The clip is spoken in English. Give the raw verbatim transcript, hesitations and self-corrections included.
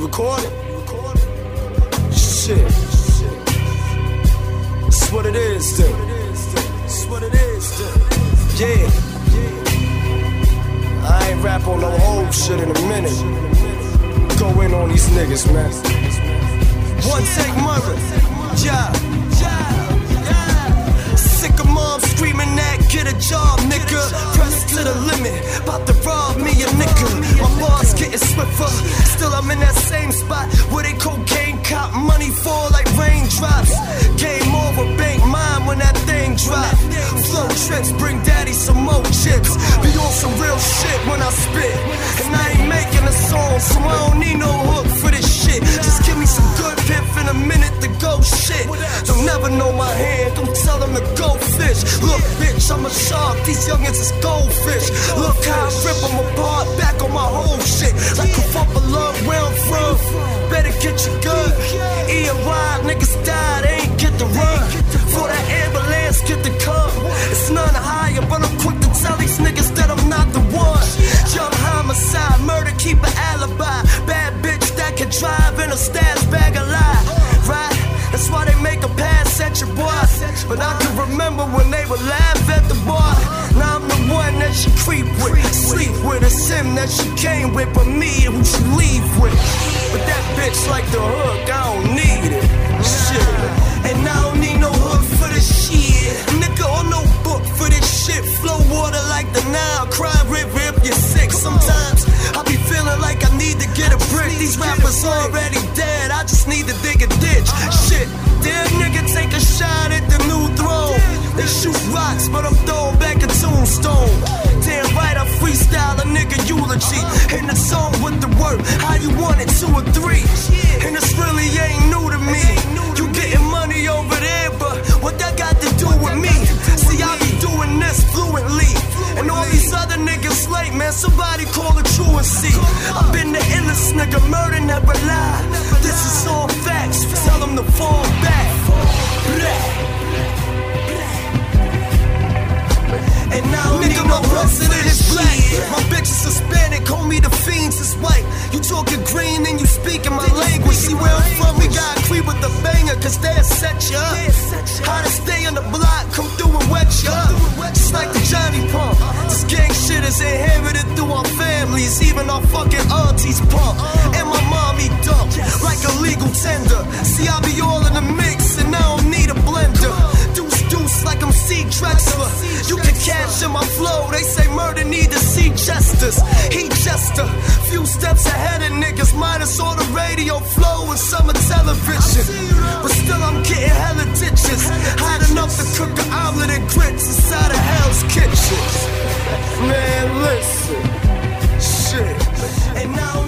recording? Shit. That's what it is, then. That's what it is, then. Yeah. I ain't rap on no old shit in a minute. Go in on these niggas, man. One take murder. Yeah. Sick of mom screaming that, get a job, nigga. Press to the limit, bout to rob me a nigga. My bars getting swifter, still I'm in that same spot where they cocaine cop money fall like raindrops. Game over, bank mine when that thing drop. Flow trips, bring daddy some more chips. Be on some real shit when I spit, and I ain't making a song, so I don't need no hook for this shit. Just give me some good piff in a minute to go shit. They'll never know my hand, don't tell them to go fish. Look, bitch, I'm a shark, these youngins is goldfish. Look how I rip them apart, back on my whole shit. Like a fuck a love where I'm from. Better get your gun. E and Y, niggas died, they ain't get the run. For that ambulance, get the come. It's none higher, but I'm quick to tell these niggas that I'm not the one. Young homicide, murder, keep an alibi. Bad bitch that can drive in a stash bag of lie. Right? That's why they make a pass at your boy. But I can remember when they would laugh at the bar. Now I'm the one that she creep with, sleep with. It's him that she came with, but me who she leave with. But that bitch like the hook, I don't need it. Shit. And I don't need no hook for this shit. Nigga on no book for this shit. Flow water like the Nile, cry rip rip, you're sick. Sometimes I be feeling like I need to get a brick. These rappers already dead, I just need to dig a ditch. Shit, damn nigga take a shot at the new throne. They shoot rocks, but I'm throwing back a tombstone. Damn right, I freestyle a nigga eulogy. In the song with the word, how you want it, two or three. And this really ain't new to me. You getting money over there, but what that got to do with me? See, I be doing this fluently. And all these other niggas late, man, somebody call a truancy. I've been the illest nigga, murder never lie. This is all facts, tell them to fall back. And now nigga, my president is black. My bitch is Hispanic, homie, the fiends is white. You talking green and you speaking my language. See where I'm from, we got creep with the banger, cause they'll set you up. How to stay on the block, come through and wet you up. Just like the Johnny Pump. This gang shit is inherited through our families. Even our fucking aunties pump. And my mommy dump, like a legal tender. See, I be all in the mix and I don't need a blender. Deuce deuce like I'm C. Drexler. You can cash in my flow, they say murder need to see jesters. He jester, few steps ahead of niggas, minus all the radio flow and summer television. But still I'm getting hella ditches, hot enough to cook an omelet and grits inside of Hell's Kitchen. Man, listen, shit. And now